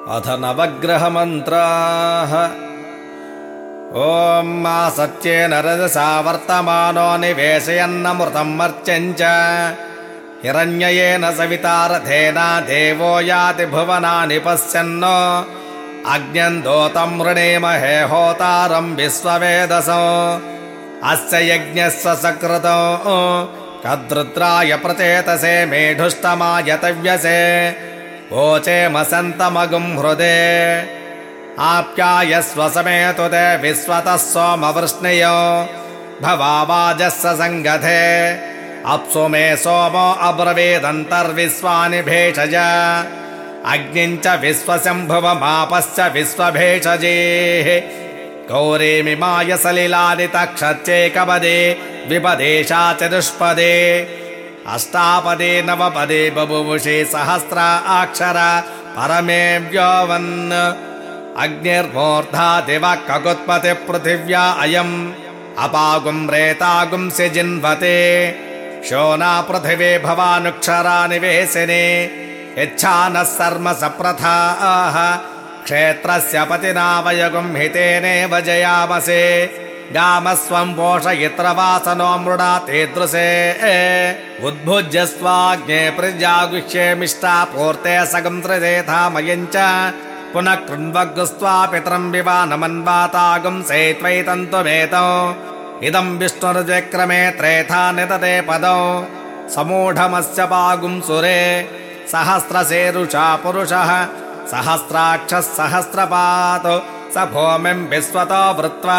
अथ नवग्रहमन्त्राः। ॐ मा सत्येन रजसा वर्तमानो निवेशयन्नमृतम् मर्त्यम् च हिरण्ययेन सविता रथेन देवो याति भुवनानि पश्यन् अग्न्यम् दोतम् वृणीमहे होतारम् विश्ववेदसो अस्य यज्ञस्य सकृतो कद्रुद्राय प्रचेतसे मेढुष्टमाय तव्यसे वोचेमसन्तमगुम् हृदे आप्यायस्व समेतु ते विश्वतः सोमवृष्णयो भवावाजस्य सङ्गथे अप्सु मे सोमो अब्रवीदन्तर्विश्वानि भेषज अग्निम् च विश्वशम्भुवमापश्च विश्वभेषजेः गौरीमिमाय सलिलानि तक्षच्चैकपदे द्विपदेशा चतुष्पदे अष्टापदे नवपदे बभुवुषे सहस्रा अक्षरा परमे व्योवन् अग्निर्मूर्धा दिवः ककुत्पते पृथिव्या अयम् अपागुम् रेतागुम् सिजिन्वते शोना पृथिवे भवानुक्षरा निवेशिने यच्छानः सर्म सप्रथाः क्षेत्रस्य पतिना वयगुम् हितेनेव जयामसे गामस्वम् पोषयित्र वासनो मृडातेदृशे उद्भुज्य स्वाग्ने प्रजागुष्ये मिष्टा पूर्ते सगम् त्रिदेधामयम् च पुनः कृण्वग्स्त्वा पितरम् विवानमन्वातागुम् सेत्वैतन्तुमेतौ इदम् विष्णुर्विक्रमे त्रेधा निदते पदौ समूढमस्य पागुम् सुरे सहस्रसेरुषा पुरुषः सहस्राक्षः सहस्रपात् स भूमिम् विश्वतो वृत्वा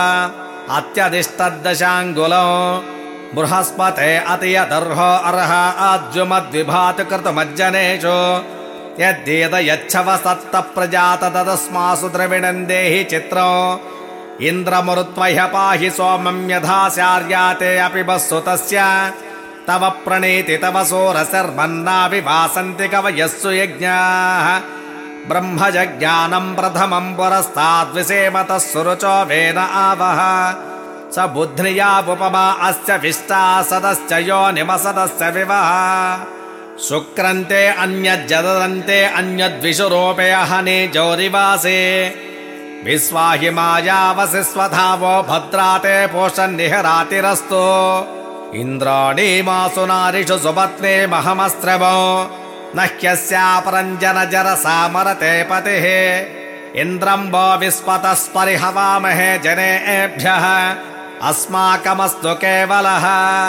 अत्यधिष्ठद्दशाङ्गुलो बृहस्पते अतियदर्हो अर्ह आद्युमद्विभाति कृतमज्जनेषु यद्येद यच्छव सत्त प्रजात तदस्मासु द्रविणम् देहि चित्रो इन्द्रमरुत्वह्य पाहि सोमम् यथाचार्याते अपि वस्सु तस्य तव प्रणीति तव सोरसर्वन्नाविवासन्ति कवयस्सु यज्ञाः ब्रह्मजज्ञानम् प्रथमम् पुरस्ताद्विषेमतः सुरुचो वेन आवह स बुध्न्यावुपमा अस्य विष्टा सदश्च यो निमसदस्य विवः शुक्रन्ते अन्यज्जदन्ते अन्यद्विषुरूपे अहने जौरिवासे विश्वाहि मायावसि स्वधावो भद्राते पोषन्निहरातिरस्तु इन्द्राणीमासु नारिषु सुपत्ने महमस्त्रवो न ह्यस्यापरञ्जन जरसा मरते पतिः इन्द्रम् वो विस्पतः परिहवामहे जनेभ्यः अस्माकमस्तु केवलः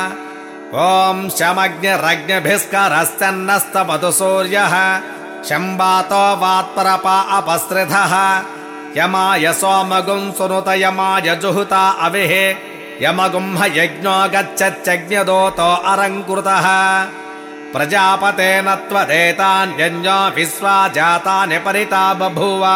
ॐ शमग्निरग्निभिस्करश्चन्नस्तपतु सूर्यः शम्बातो वात्परपा अपसृधः यमाय सोमगुम् सुनुत यमाय जुहुता अविः यमगुम् यज्ञो गच्छच्चज्ञदोतो अरङ्कृतः प्रजापतेन त्वदेतान्यन्यो विश्वा जातानि परिता बभूव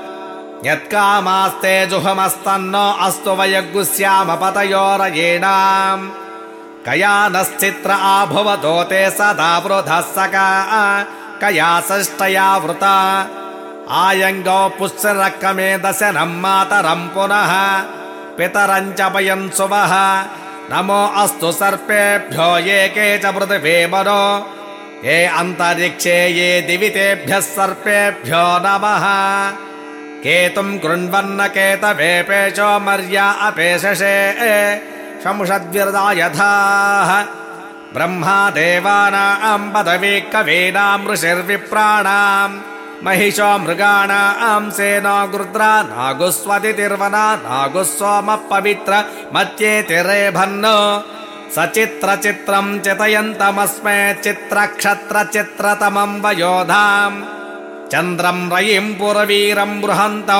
यत्कामास्ते जुहमस्तन्नो अस्तु वयगुस्याम पतयोरयेणाम् कयानश्चित्र आभुवदोते सदा वृधः सका कया षष्ठया वृता आयङ्गौ पुष्यरक्कमे दशनम् मातरम् पुनः पितरम् च पयन् सुवः नमो अस्तु सर्पेभ्यो ये के च पृथिवे मनो ये अन्तरिक्षे ये दिवितेभ्यः सर्पेभ्यो नमः केतुम् कृण्वन्न केतवे पेशो मर्या अपेशसे शंषद्विरदा यथाः ब्रह्मा देवानाम् पदवी कवीनाम् ऋषिर्विप्राणाम् महिषो मृगाणाम् सेनो गृद्रा नागुस्वतिर्वना नागुः सोमः पवित्र मत्येतिरेभन् सचित्रचित्रम् चितयन्तमस्मै चित्रक्षत्रचित्रतमम् वयोधाम् चन्द्रम् रयिम् पुरवीरम् बृहन्तौ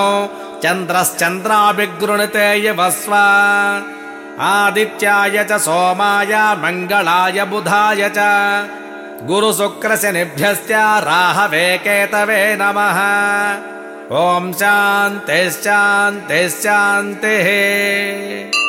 चन्द्रश्चन्द्राभिगृणते यवस्व आदित्याय च सोमाय मङ्गलाय बुधाय च गुरुशुक्रशनिभ्यश्च राहवे केतवे नमः ॐ शान्तिः शान्तिः शान्तिः।